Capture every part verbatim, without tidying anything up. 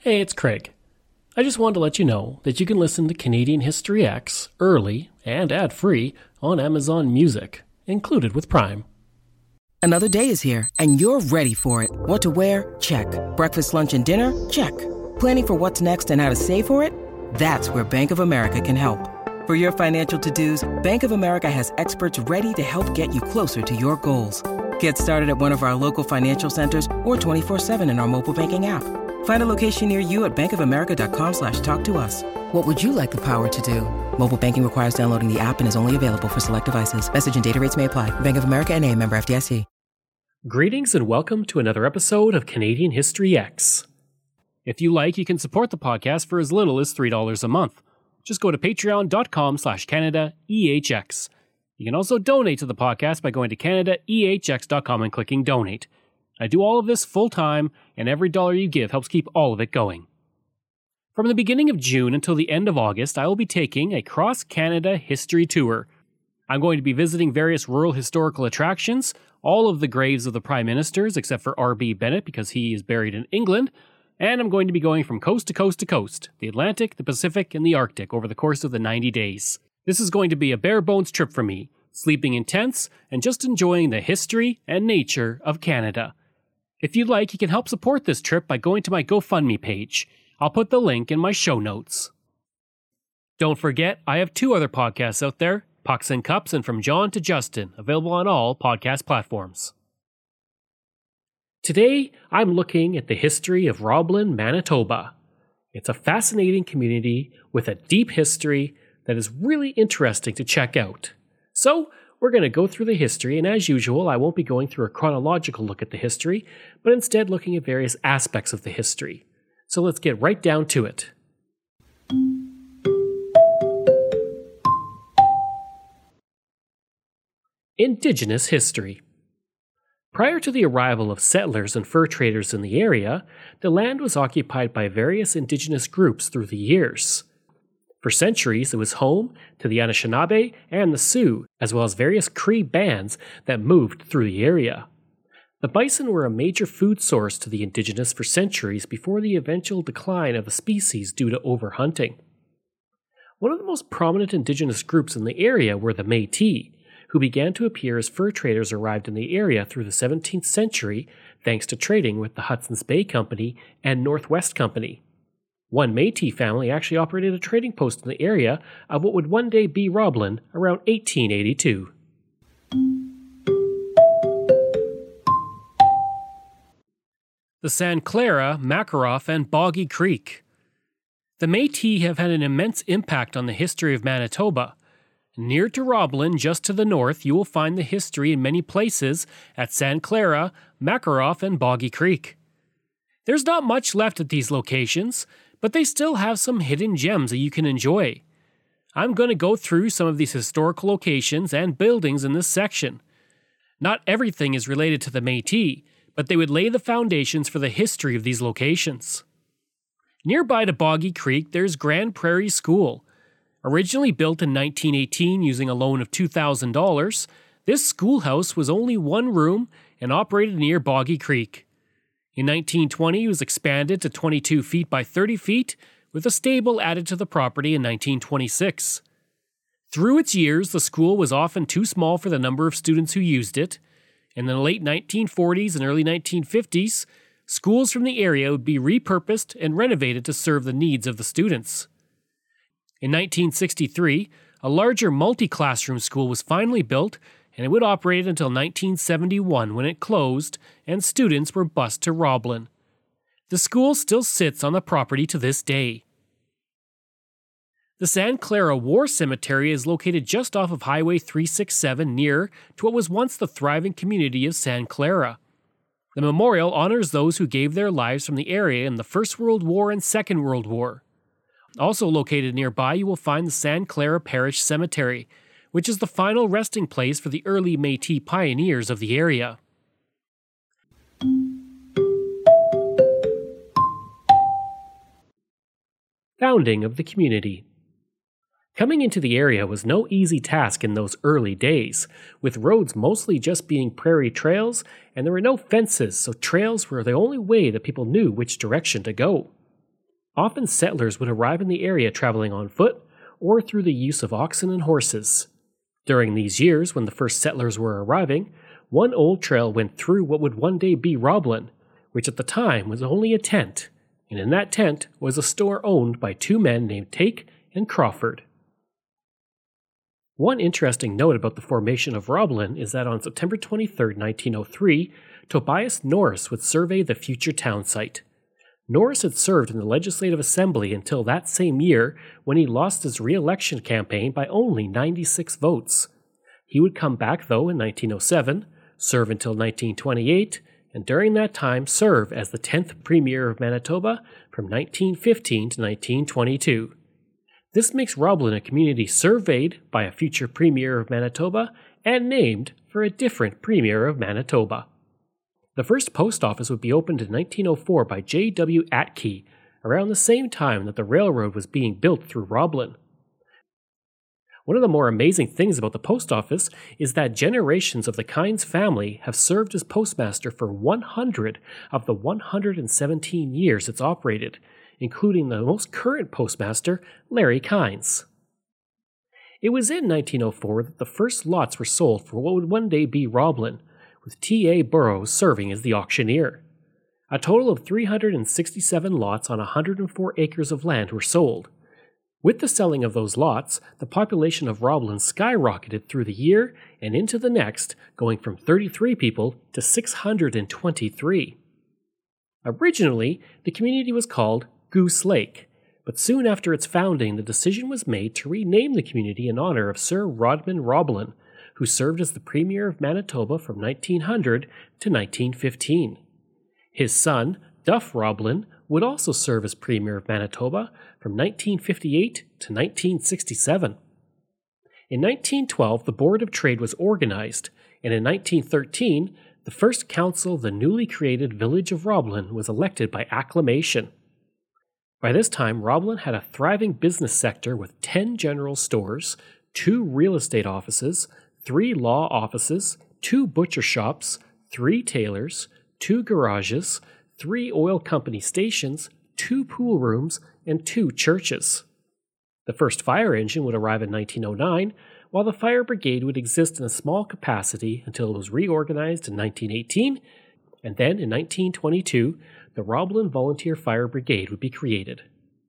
Hey, it's Craig. I just wanted to let you know that you can listen to Canadian History X early and ad-free on Amazon Music, included with Prime. Another day is here, and you're ready for it. What to wear? Check. Breakfast, lunch, and dinner? Check. Planning for what's next and how to save for it? That's where Bank of America can help. For your financial to-dos, Bank of America has experts ready to help get you closer to your goals. Get started at one of our local financial centers or twenty-four seven in our mobile banking app. Find a location near you at bankofamerica.com slash talk to us. What would you like the power to do? Mobile banking requires downloading the app and is only available for select devices. Message and data rates may apply. Bank of America N A, member F D I C. Greetings and welcome to another episode of Canadian History X. If you like, you can support the podcast for as little as three dollars a month. Just go to patreon.com slash Canada EHX. You can also donate to the podcast by going to canada e h x dot com and clicking donate. I do all of this full-time, and every dollar you give helps keep all of it going. From the beginning of June until the end of August, I will be taking a cross-Canada history tour. I'm going to be visiting various rural historical attractions, all of the graves of the Prime Ministers except for R B Bennett because he is buried in England, and I'm going to be going from coast to coast to coast, the Atlantic, the Pacific, and the Arctic over the course of the ninety days. This is going to be a bare-bones trip for me, sleeping in tents and just enjoying the history and nature of Canada. If you'd like, you can help support this trip by going to my GoFundMe page. I'll put the link in my show notes. Don't forget, I have two other podcasts out there, Pucks and Cups and From John to Justin, available on all podcast platforms. Today, I'm looking at the history of Roblin, Manitoba. It's a fascinating community with a deep history that is really interesting to check out. So, we're going to go through the history, and as usual, I won't be going through a chronological look at the history, but instead looking at various aspects of the history. So let's get right down to it. Indigenous history. Prior to the arrival of settlers and fur traders in the area, the land was occupied by various indigenous groups through the years. For centuries, it was home to the Anishinaabe and the Sioux, as well as various Cree bands that moved through the area. The bison were a major food source to the indigenous for centuries before the eventual decline of the species due to overhunting. One of the most prominent indigenous groups in the area were the Métis, who began to appear as fur traders arrived in the area through the seventeenth century thanks to trading with the Hudson's Bay Company and Northwest Company. One Métis family actually operated a trading post in the area of what would one day be Roblin around eighteen eighty-two. The Sand Clara, Makaroff, and Boggy Creek. The Métis have had an immense impact on the history of Manitoba. Near to Roblin, just to the north, you will find the history in many places at Sand Clara, Makaroff, and Boggy Creek. There's not much left at these locations, but they still have some hidden gems that you can enjoy. I'm going to go through some of these historical locations and buildings in this section. Not everything is related to the Métis, but they would lay the foundations for the history of these locations. Nearby to Boggy Creek, there's Grand Prairie School. Originally built in nineteen eighteen using a loan of two thousand dollars, this schoolhouse was only one room and operated near Boggy Creek. In nineteen twenty, it was expanded to twenty-two feet by thirty feet, with a stable added to the property in nineteen twenty-six. Through its years, the school was often too small for the number of students who used it. In the late nineteen forties and early nineteen fifties, schools from the area would be repurposed and renovated to serve the needs of the students. In nineteen sixty-three, a larger multi-classroom school was finally built, and it would operate until nineteen seventy-one when it closed and students were bused to Roblin. The school still sits on the property to this day. The Sand Clara War Cemetery is located just off of Highway three sixty-seven near to what was once the thriving community of Sand Clara. The memorial honors those who gave their lives from the area in the First World War and Second World War. Also located nearby, you will find the Sand Clara Parish Cemetery, which is the final resting place for the early Métis pioneers of the area. Founding of the community. Coming into the area was no easy task in those early days, with roads mostly just being prairie trails, and there were no fences, so trails were the only way that people knew which direction to go. Often settlers would arrive in the area traveling on foot or through the use of oxen and horses. During these years, when the first settlers were arriving, one old trail went through what would one day be Roblin, which at the time was only a tent, and in that tent was a store owned by two men named Take and Crawford. One interesting note about the formation of Roblin is that on September twenty-third, nineteen oh three, Tobias Norris would survey the future town site. Norris had served in the Legislative Assembly until that same year when he lost his re-election campaign by only ninety-six votes. He would come back, though, in nineteen oh seven, serve until nineteen twenty-eight, and during that time serve as the tenth Premier of Manitoba from nineteen fifteen to nineteen twenty-two. This makes Roblin a community surveyed by a future Premier of Manitoba and named for a different Premier of Manitoba. The first post office would be opened in nineteen oh four by J W Atkey, around the same time that the railroad was being built through Roblin. One of the more amazing things about the post office is that generations of the Kynes family have served as postmaster for one hundred of the one hundred seventeen years it's operated, including the most current postmaster, Larry Kynes. It was in nineteen oh four that the first lots were sold for what would one day be Roblin, with T A Burroughs serving as the auctioneer. A total of three hundred sixty-seven lots on one hundred four acres of land were sold. With the selling of those lots, the population of Roblin skyrocketed through the year and into the next, going from thirty-three people to six hundred twenty-three. Originally, the community was called Goose Lake, but soon after its founding, the decision was made to rename the community in honor of Sir Rodman Roblin, who served as the Premier of Manitoba from nineteen hundred to nineteen fifteen. His son, Duff Roblin, would also serve as Premier of Manitoba from nineteen fifty-eight to nineteen sixty-seven. In nineteen twelve, the Board of Trade was organized, and in nineteen thirteen, the first council of the newly created village of Roblin was elected by acclamation. By this time, Roblin had a thriving business sector with ten general stores, two real estate offices, three law offices, two butcher shops, three tailors, two garages, three oil company stations, two pool rooms, and two churches. The first fire engine would arrive in nineteen oh nine, while the fire brigade would exist in a small capacity until it was reorganized in nineteen eighteen, and then in nineteen twenty-two, the Roblin Volunteer Fire Brigade would be created.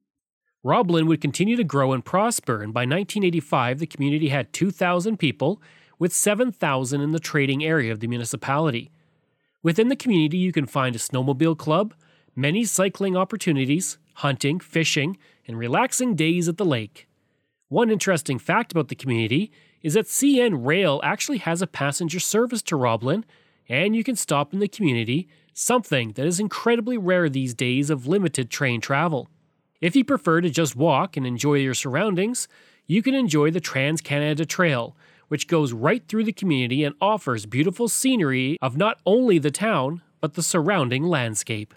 Roblin would continue to grow and prosper, and by nineteen eighty-five the community had two thousand people, with seven thousand in the trading area of the municipality. Within the community you can find a snowmobile club, many cycling opportunities, hunting, fishing, and relaxing days at the lake. One interesting fact about the community is that C N Rail actually has a passenger service to Roblin, and you can stop in the community, something that is incredibly rare these days of limited train travel. If you prefer to just walk and enjoy your surroundings, you can enjoy the Trans-Canada Trail, which goes right through the community and offers beautiful scenery of not only the town, but the surrounding landscape.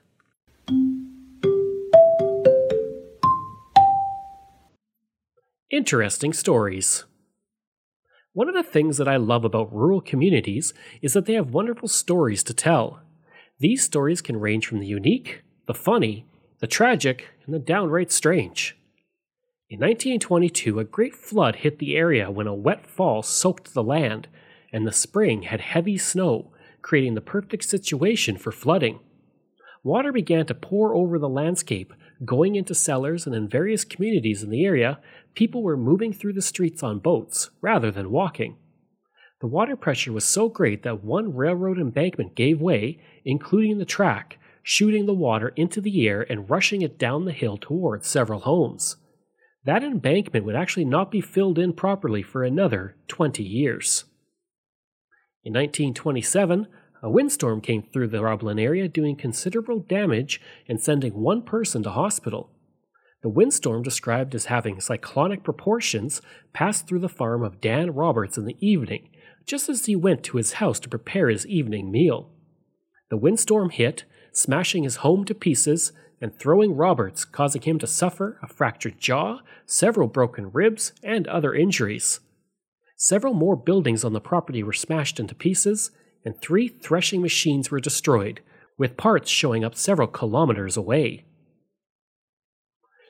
Interesting stories. One of the things that I love about rural communities is that they have wonderful stories to tell. These stories can range from the unique, the funny, the tragic, and the downright strange. In nineteen twenty-two, a great flood hit the area when a wet fall soaked the land, and the spring had heavy snow, creating the perfect situation for flooding. Water began to pour over the landscape, going into cellars, and in various communities in the area, people were moving through the streets on boats rather than walking. The water pressure was so great that one railroad embankment gave way, including the track, shooting the water into the air and rushing it down the hill towards several homes. That embankment would actually not be filled in properly for another twenty years. In nineteen twenty-seven, a windstorm came through the Roblin area, doing considerable damage and sending one person to hospital. The windstorm, described as having cyclonic proportions, passed through the farm of Dan Roberts in the evening, just as he went to his house to prepare his evening meal. The windstorm hit, smashing his home to pieces and throwing Roberts, causing him to suffer a fractured jaw, several broken ribs, and other injuries. Several more buildings on the property were smashed into pieces, and three threshing machines were destroyed, with parts showing up several kilometers away.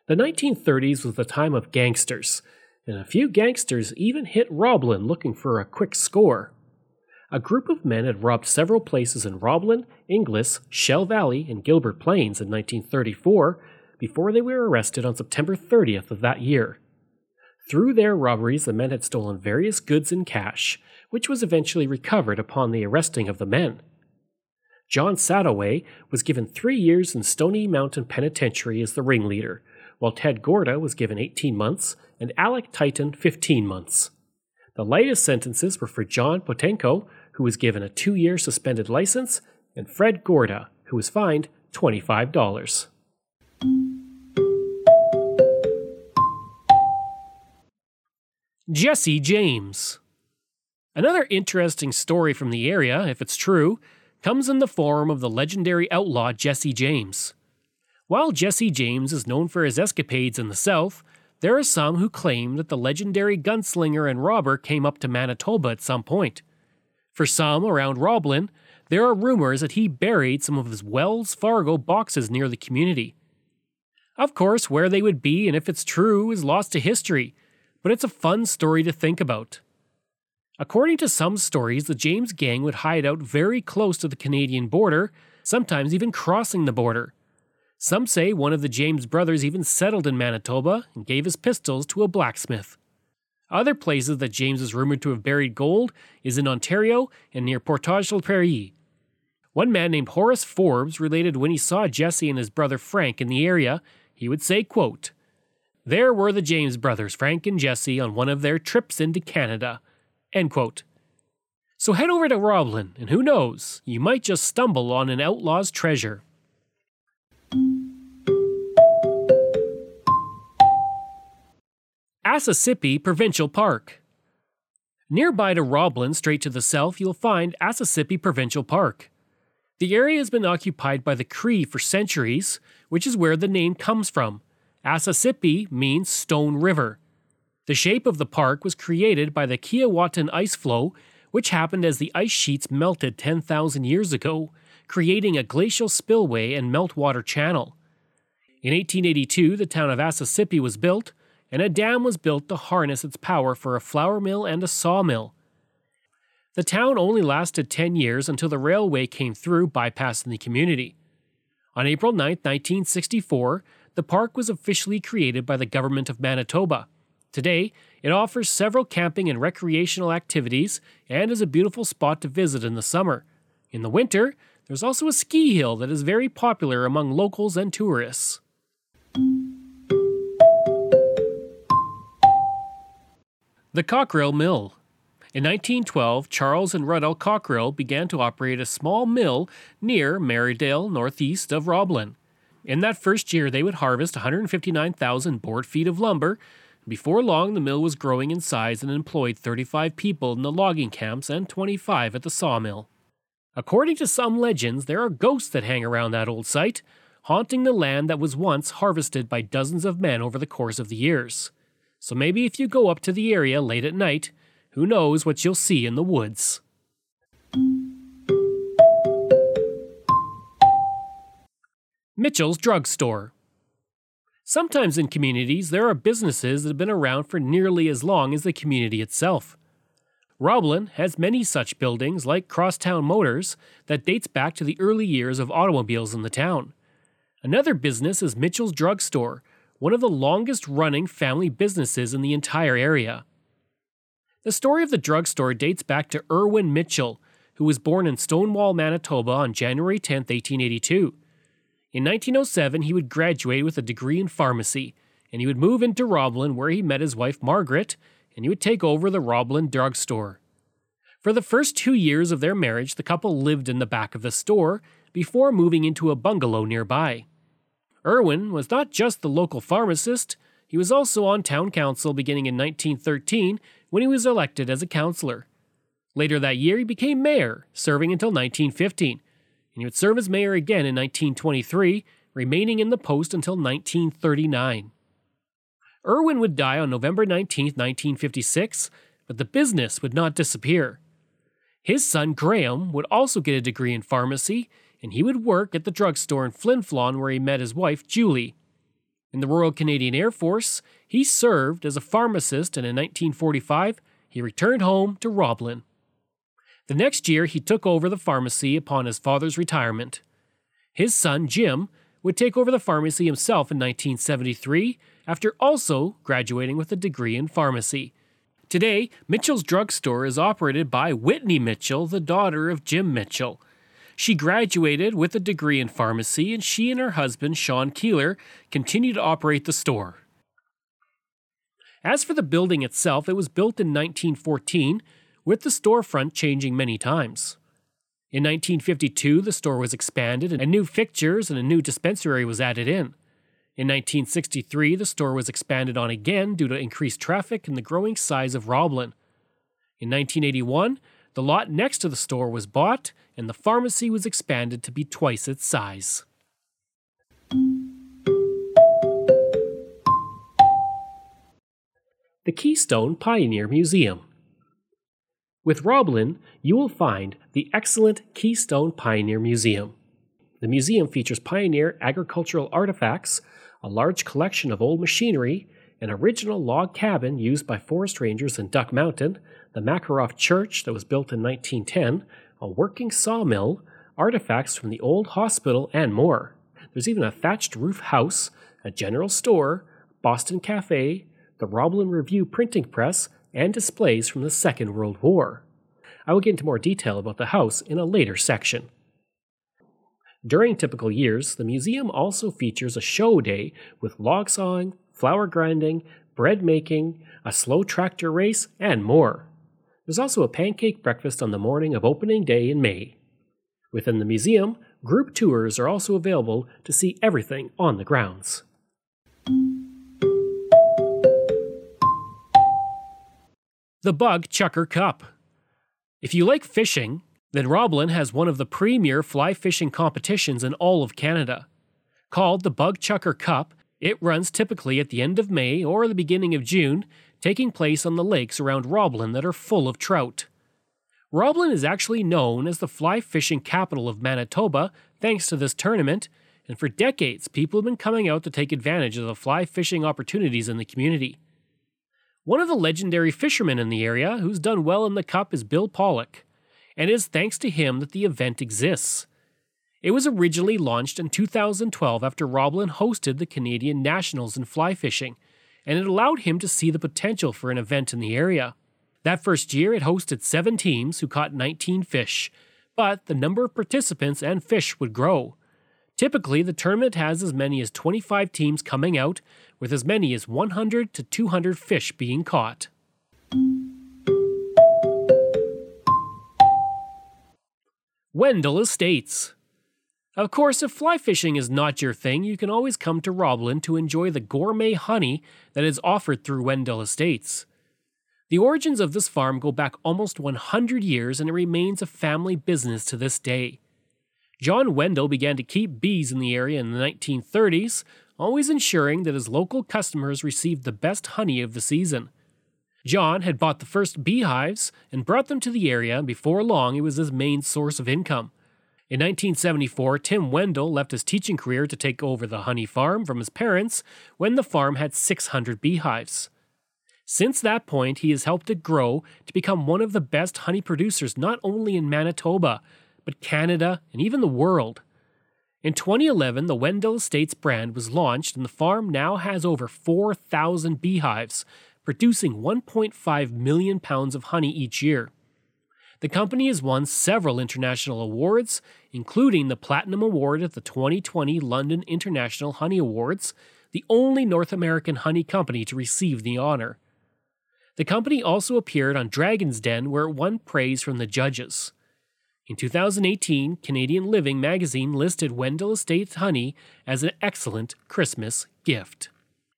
The nineteen thirties was the time of gangsters, and a few gangsters even hit Roblin looking for a quick score. A group of men had robbed several places in Roblin, Inglis, Shell Valley, and Gilbert Plains in nineteen thirty-four before they were arrested on September thirtieth of that year. Through their robberies, the men had stolen various goods and cash, which was eventually recovered upon the arresting of the men. John Sadoway was given three years in Stony Mountain Penitentiary as the ringleader, while Ted Gorda was given eighteen months and Alec Titan fifteen months. The lightest sentences were for John Potenko, who was given a two-year suspended license, and Fred Gorda, who was fined twenty-five dollars. Jesse James. Another interesting story from the area, if it's true, comes in the form of the legendary outlaw Jesse James. While Jesse James is known for his escapades in the South, there are some who claim that the legendary gunslinger and robber came up to Manitoba at some point. For some around Roblin, there are rumors that he buried some of his Wells Fargo boxes near the community. Of course, where they would be and if it's true is lost to history, but it's a fun story to think about. According to some stories, the James gang would hide out very close to the Canadian border, sometimes even crossing the border. Some say one of the James brothers even settled in Manitoba and gave his pistols to a blacksmith. Other places that James is rumored to have buried gold is in Ontario and near Portage-la-Prairie. One man named Horace Forbes related when he saw Jesse and his brother Frank in the area, he would say, quote, "There were the James brothers, Frank and Jesse, on one of their trips into Canada." End quote. So head over to Roblin, and who knows, you might just stumble on an outlaw's treasure. Assissippi Provincial Park. Nearby to Roblin, straight to the south, you'll find Assissippi Provincial Park. The area has been occupied by the Cree for centuries, which is where the name comes from. Assissippi means Stone River. The shape of the park was created by the Kiawatan ice flow, which happened as the ice sheets melted ten thousand years ago, creating a glacial spillway and meltwater channel. In eighteen eighty-two, the town of Assissippi was built, and a dam was built to harness its power for a flour mill and a sawmill. The town only lasted ten years until the railway came through, bypassing the community. On April ninth, nineteen sixty-four, the park was officially created by the government of Manitoba. Today, it offers several camping and recreational activities and is a beautiful spot to visit in the summer. In the winter, there's also a ski hill that is very popular among locals and tourists. The Cockrill Mill. In nineteen twelve, Charles and Ruddell Cockrill began to operate a small mill near Merridale, northeast of Roblin. In that first year, they would harvest one hundred fifty-nine thousand board feet of lumber. Before long, the mill was growing in size and employed thirty-five people in the logging camps and twenty-five at the sawmill. According to some legends, there are ghosts that hang around that old site, haunting the land that was once harvested by dozens of men over the course of the years. So maybe if you go up to the area late at night, who knows what you'll see in the woods. Mitchell's Drug Store. Sometimes in communities, there are businesses that have been around for nearly as long as the community itself. Roblin has many such buildings like Crosstown Motors that dates back to the early years of automobiles in the town. Another business is Mitchell's Drug Store, one of the longest-running family businesses in the entire area. The story of the drugstore dates back to Irwin Mitchell, who was born in Stonewall, Manitoba on January tenth, eighteen eighty-two. In nineteen oh seven, he would graduate with a degree in pharmacy, and he would move into Roblin where he met his wife Margaret, and he would take over the Roblin drugstore. For the first two years of their marriage, the couple lived in the back of the store before moving into a bungalow nearby. Irwin was not just the local pharmacist, he was also on town council beginning in nineteen thirteen when he was elected as a councillor. Later that year, he became mayor, serving until nineteen fifteen, and he would serve as mayor again in nineteen twenty-three, remaining in the post until nineteen thirty-nine. Irwin would die on November nineteenth, nineteen fifty-six, but the business would not disappear. His son Graham would also get a degree in pharmacy, and he would work at the drugstore in Flin Flon where he met his wife Julie. In the Royal Canadian Air Force, he served as a pharmacist, and in nineteen forty-five, he returned home to Roblin. The next year, he took over the pharmacy upon his father's retirement. His son, Jim, would take over the pharmacy himself in nineteen seventy-three, after also graduating with a degree in pharmacy. Today, Mitchell's Drugstore is operated by Whitney Mitchell, the daughter of Jim Mitchell. She graduated with a degree in pharmacy, and she and her husband, Sean Keeler, continue to operate the store. As for the building itself, it was built in nineteen fourteen, with the storefront changing many times. In nineteen fifty-two, the store was expanded and new fixtures and a new dispensary was added in. In nineteen sixty-three, the store was expanded on again due to increased traffic and the growing size of Roblin. In nineteen eighty-one, the lot next to the store was bought and the pharmacy was expanded to be twice its size. The Keystone Pioneer Museum. With Roblin, you will find the excellent Keystone Pioneer Museum. The museum features pioneer agricultural artifacts, a large collection of old machinery, an original log cabin used by forest rangers in Duck Mountain, the Makaroff Church that was built in nineteen ten, a working sawmill, artifacts from the old hospital, and more. There's even a thatched roof house, a general store, Boston Cafe, the Roblin Review printing press, and displays from the Second World War. I will get into more detail about the house in a later section. During typical years, the museum also features a show day with log sawing, flour grinding, bread making, a slow tractor race, and more. There's also a pancake breakfast on the morning of opening day in May. Within the museum, group tours are also available to see everything on the grounds. The Bug Chucker Cup. If you like fishing, then Roblin has one of the premier fly fishing competitions in all of Canada. Called the Bug Chucker Cup, it runs typically at the end of May or the beginning of June, taking place on the lakes around Roblin that are full of trout. Roblin is actually known as the fly fishing capital of Manitoba thanks to this tournament, and for decades people have been coming out to take advantage of the fly fishing opportunities in the community. One of the legendary fishermen in the area who's done well in the cup is Bill Pollock, and it is thanks to him that the event exists. It was originally launched in two thousand twelve after Roblin hosted the Canadian Nationals in fly fishing, and it allowed him to see the potential for an event in the area. That first year, it hosted seven teams who caught nineteen fish, but the number of participants and fish would grow. Typically, the tournament has as many as twenty-five teams coming out, with as many as one hundred to two hundred fish being caught. Wendell Estates. Of course, if fly fishing is not your thing, you can always come to Roblin to enjoy the gourmet honey that is offered through Wendell Estates. The origins of this farm go back almost one hundred years and it remains a family business to this day. John Wendell began to keep bees in the area in the nineteen thirties, always ensuring that his local customers received the best honey of the season. John had bought the first beehives and brought them to the area, and before long it was his main source of income. In nineteen seventy-four, Tim Wendell left his teaching career to take over the honey farm from his parents when the farm had six hundred beehives. Since that point, he has helped it grow to become one of the best honey producers not only in Manitoba, but Canada and even the world. In twenty eleven, the Wendell Estates brand was launched and the farm now has over four thousand beehives, producing one point five million pounds of honey each year. The company has won several international awards, including the Platinum Award at the twenty twenty London International Honey Awards, the only North American honey company to receive the honor. The company also appeared on Dragon's Den, where it won praise from the judges. In two thousand eighteen, Canadian Living magazine listed Wendell Estates honey as an excellent Christmas gift.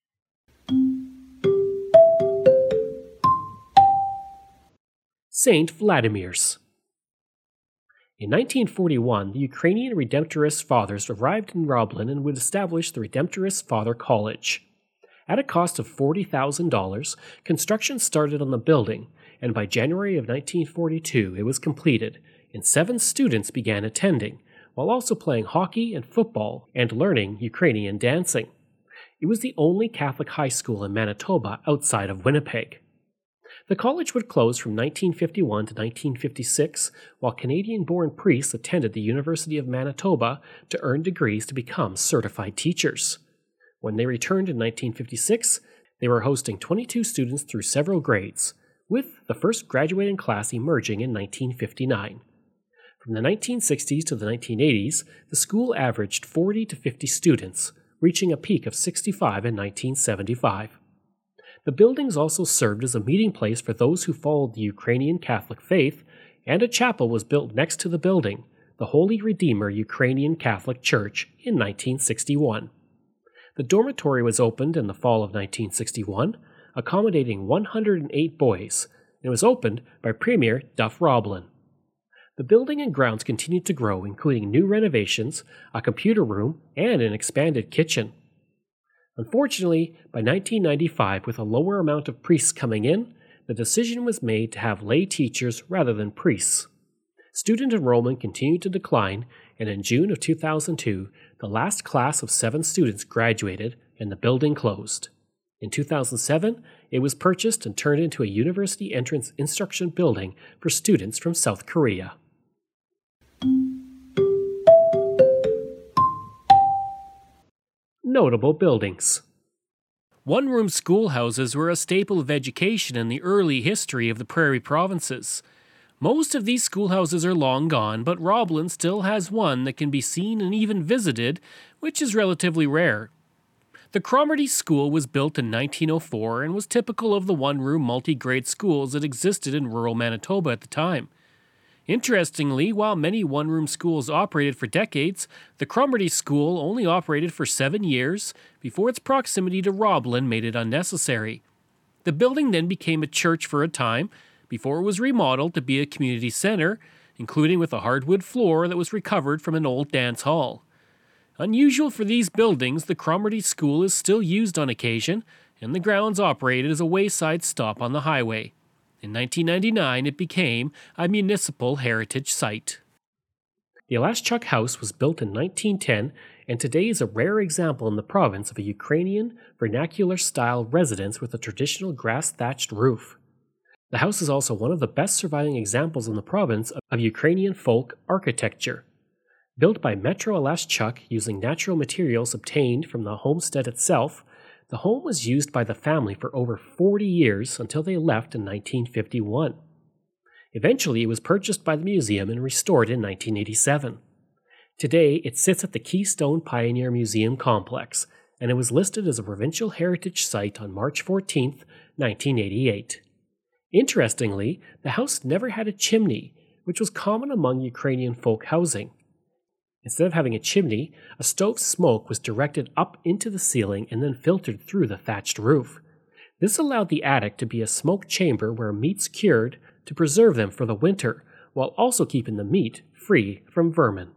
Saint Vladimir's. In nineteen forty-one, the Ukrainian Redemptorist Fathers arrived in Roblin and would establish the Redemptorist Father College. At a cost of forty thousand dollars, construction started on the building, and by January of nineteen forty-two it was completed, and seven students began attending, while also playing hockey and football and learning Ukrainian dancing. It was the only Catholic high school in Manitoba outside of Winnipeg. The college would close from nineteen fifty-one to nineteen fifty-six, while Canadian-born priests attended the University of Manitoba to earn degrees to become certified teachers. When they returned in nineteen fifty-six, they were hosting twenty-two students through several grades, with the first graduating class emerging in nineteen fifty-nine. From the nineteen sixties to the nineteen eighties, the school averaged forty to fifty students, reaching a peak of sixty-five in nineteen seventy-five. The buildings also served as a meeting place for those who followed the Ukrainian Catholic faith, and a chapel was built next to the building, the Holy Redeemer Ukrainian Catholic Church, in nineteen sixty-one. The dormitory was opened in the fall of nineteen sixty-one, accommodating one hundred eight boys, and was opened by Premier Duff Roblin. The building and grounds continued to grow, including new renovations, a computer room, and an expanded kitchen. Unfortunately, by nineteen ninety-five, with a lower amount of priests coming in, the decision was made to have lay teachers rather than priests. Student enrollment continued to decline, and in June of two thousand two, the last class of seven students graduated and the building closed. In two thousand seven, it was purchased and turned into a university entrance instruction building for students from South Korea. Notable buildings. One-room schoolhouses were a staple of education in the early history of the Prairie Provinces. Most of these schoolhouses are long gone, but Roblin still has one that can be seen and even visited, which is relatively rare. The Cromarty School was built in nineteen oh four and was typical of the one-room multi-grade schools that existed in rural Manitoba at the time. Interestingly, while many one-room schools operated for decades, the Cromarty School only operated for seven years before its proximity to Roblin made it unnecessary. The building then became a church for a time, before it was remodeled to be a community center, including with a hardwood floor that was recovered from an old dance hall. Unusual for these buildings, the Cromarty School is still used on occasion, and the grounds operated as a wayside stop on the highway. In nineteen ninety-nine, it became a municipal heritage site. The Alashchuk House was built in nineteen ten and today is a rare example in the province of a Ukrainian vernacular-style residence with a traditional grass-thatched roof. The house is also one of the best surviving examples in the province of Ukrainian folk architecture. Built by Metro Alashchuk using natural materials obtained from the homestead itself, the home was used by the family for over forty years until they left in nineteen fifty-one. Eventually, it was purchased by the museum and restored in nineteen eighty-seven. Today, it sits at the Keystone Pioneer Museum complex, and it was listed as a provincial heritage site on March fourteenth, nineteen eighty-eight. Interestingly, the house never had a chimney, which was common among Ukrainian folk housing. Instead of having a chimney, a stove's smoke was directed up into the ceiling and then filtered through the thatched roof. This allowed the attic to be a smoke chamber where meats cured to preserve them for the winter, while also keeping the meat free from vermin.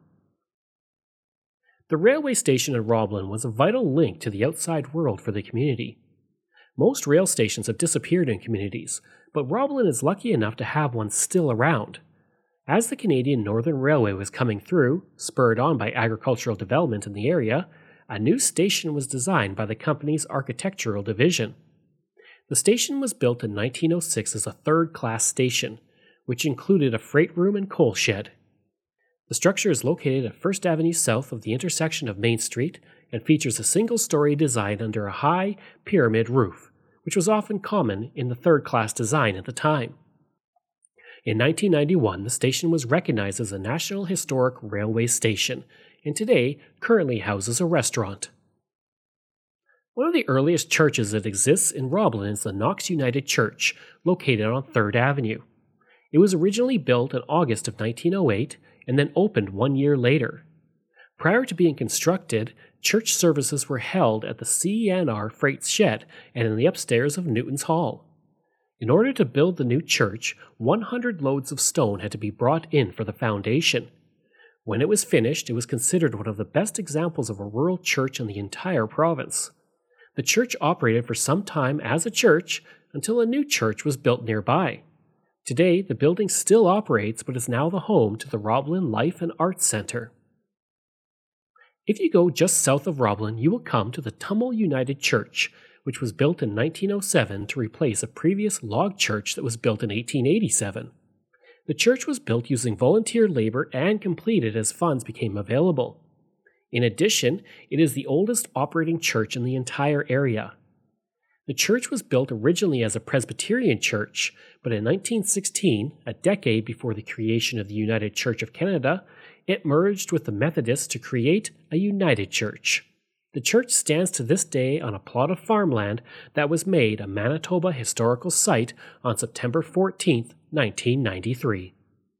The railway station in Roblin was a vital link to the outside world for the community. Most rail stations have disappeared in communities, but Roblin is lucky enough to have one still around. As the Canadian Northern Railway was coming through, spurred on by agricultural development in the area, a new station was designed by the company's architectural division. The station was built in nineteen oh six as a third-class station, which included a freight room and coal shed. The structure is located at First Avenue south of the intersection of Main Street and features a single-story design under a high, pyramid roof, which was often common in the third-class design at the time. In nineteen ninety-one, the station was recognized as a National Historic Railway Station, and today currently houses a restaurant. One of the earliest churches that exists in Roblin is the Knox United Church, located on third Avenue. It was originally built in August of nineteen oh eight and then opened one year later. Prior to being constructed, church services were held at the C N R freight shed and in the upstairs of Newton's Hall. In order to build the new church, one hundred loads of stone had to be brought in for the foundation. When it was finished, it was considered one of the best examples of a rural church in the entire province. The church operated for some time as a church until a new church was built nearby. Today, the building still operates but is now the home to the Roblin Life and Arts Centre. If you go just south of Roblin, you will come to the Tummel United Church, which was built in nineteen oh seven to replace a previous log church that was built in eighteen eighty-seven. The church was built using volunteer labor and completed as funds became available. In addition, it is the oldest operating church in the entire area. The church was built originally as a Presbyterian church, but in nineteen sixteen, a decade before the creation of the United Church of Canada, it merged with the Methodists to create a United Church. The church stands to this day on a plot of farmland that was made a Manitoba Historical Site on September fourteenth, nineteen ninety-three.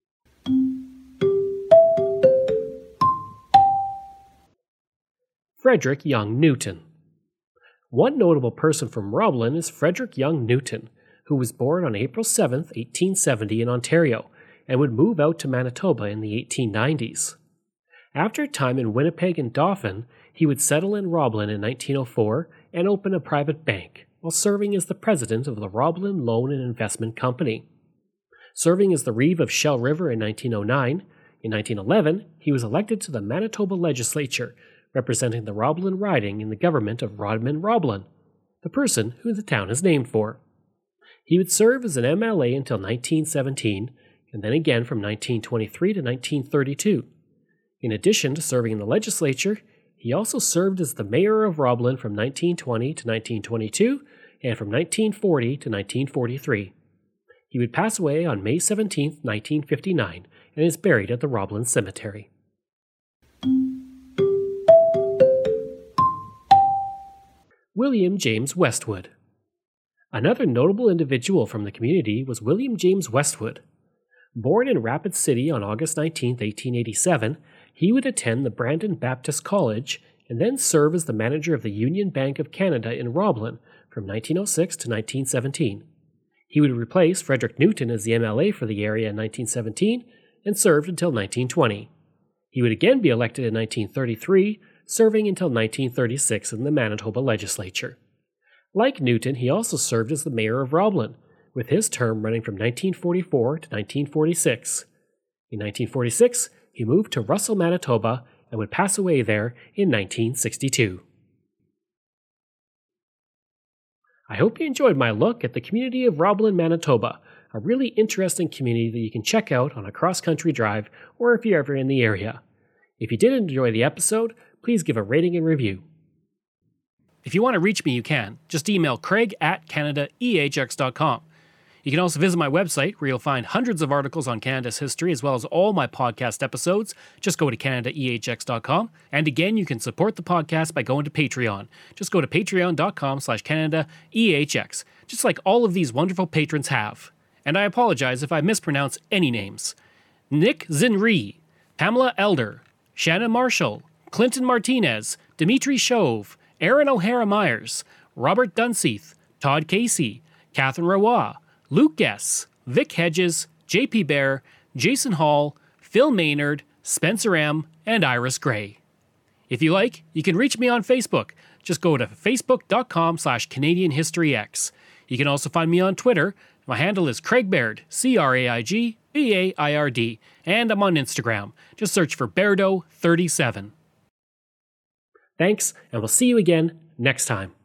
Frederick Young Newton. One notable person from Roblin is Frederick Young Newton, who was born on April seventh, eighteen seventy in Ontario, and would move out to Manitoba in the eighteen nineties. After a time in Winnipeg and Dauphin, he would settle in Roblin in nineteen oh four and open a private bank, while serving as the president of the Roblin Loan and Investment Company. Serving as the Reeve of Shell River in nineteen oh nine, in nineteen eleven he was elected to the Manitoba Legislature, representing the Roblin riding in the government of Rodman Roblin, the person who the town is named for. He would serve as an M L A until nineteen seventeen, and then again from nineteen twenty-three to nineteen thirty-two. In addition to serving in the legislature, he also served as the mayor of Roblin from nineteen twenty to nineteen twenty-two and from nineteen forty to nineteen forty-three. He would pass away on May seventeenth, nineteen fifty-nine, and is buried at the Roblin Cemetery. William James Westwood. Another notable individual from the community was William James Westwood. Born in Rapid City on August nineteenth, eighteen eighty-seven, he would attend the Brandon Baptist College and then serve as the manager of the Union Bank of Canada in Roblin from nineteen oh six to nineteen seventeen. He would replace Frederick Newton as the M L A for the area in nineteen seventeen and served until nineteen twenty. He would again be elected in nineteen thirty-three, serving until nineteen thirty-six in the Manitoba Legislature. Like Newton, he also served as the mayor of Roblin, with his term running from nineteen forty-four to nineteen forty-six. In nineteen forty-six, he moved to Russell, Manitoba, and would pass away there in nineteen sixty-two. I hope you enjoyed my look at the community of Roblin, Manitoba, a really interesting community that you can check out on a cross-country drive or if you're ever in the area. If you did enjoy the episode, please give a rating and review. If you want to reach me, you can. Just email craig at canada e h x dot com. You can also visit my website, where you'll find hundreds of articles on Canada's history, as well as all my podcast episodes. Just go to canada e h x dot com. And again, you can support the podcast by going to Patreon. Just go to patreon dot com slash canada e h x, just like all of these wonderful patrons have. And I apologize if I mispronounce any names. Nick Zinri, Pamela Elder, Shannon Marshall, Clinton Martinez, Dimitri Chauve, Aaron O'Hara Myers, Robert Dunseith, Todd Casey, Catherine Roy, Luke Guess, Vic Hedges, J P Bear, Jason Hall, Phil Maynard, Spencer M., and Iris Gray. If you like, you can reach me on Facebook. Just go to facebook dot com slash Canadian History X. You can also find me on Twitter. My handle is Craig Baird, C R A I G B A I R D, and I'm on Instagram. Just search for Bairdo thirty-seven. Thanks, and we'll see you again next time.